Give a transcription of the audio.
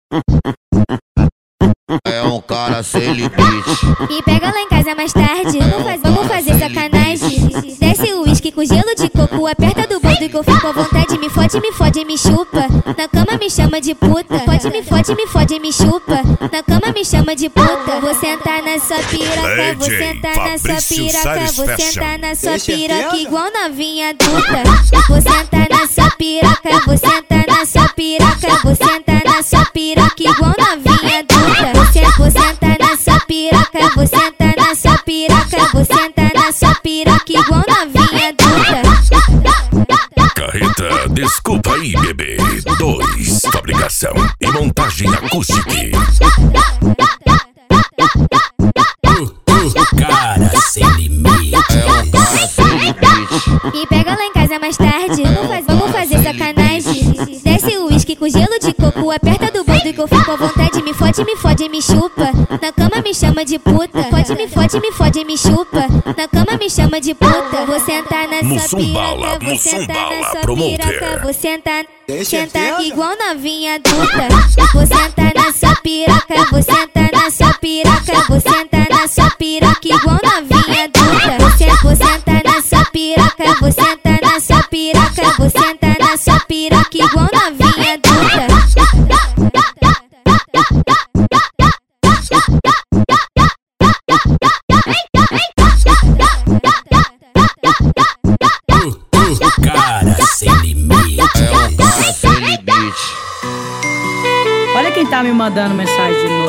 É um cara sem limite. Me pega lá em casa mais tarde, vamos fazer sacanagem. Desce o uísque com gelo de coco, aperta do bordo que eu fico à vontade. Me fode, me chupa. Na cama me chama de puta. Me fode, me chupa. Na cama me chama de puta. Vou sentar na sua piroca, vou sentar na sua piroca, vou sentar na sua piroca igual novinha adulta. Vou sentar na sua piroca, vou sentar na sua piroca, vou sentar na sua piroca igual novinha adulta. Vou sentar na sua piroca, vou sentar na sua piroca, vou sentar na sua piroca igual novinha adulta. Carreta, desculpa aí, bebê. 2, fabricação e montagem acústica. Cara sem limite. É um cara sem limite. Me pega lá em casa mais tarde, vamos fazer sacanagem. Desce o uísque com gelo de coco, aperta do bordo que eu fico à vontade. Me fode, me chupa. Na cama me chama de puta. Me fode, me chupa. Na cama me chama de puta. Vou sentar na sua piroca, vou sentar na sua piroca, vou sentar igual novinha adulta. Vou sentar na sua piroca, vou sentar na sua piroca, vou sentar na sua piroca igual novinha adulta. Vou sentar na sua piroca, vou sentar na sua piroca, vou sentar na sua piroca igual novinha adulta. Cara sem limite. É um cara sem limite. Olha quem tá me mandando mensagem de novo.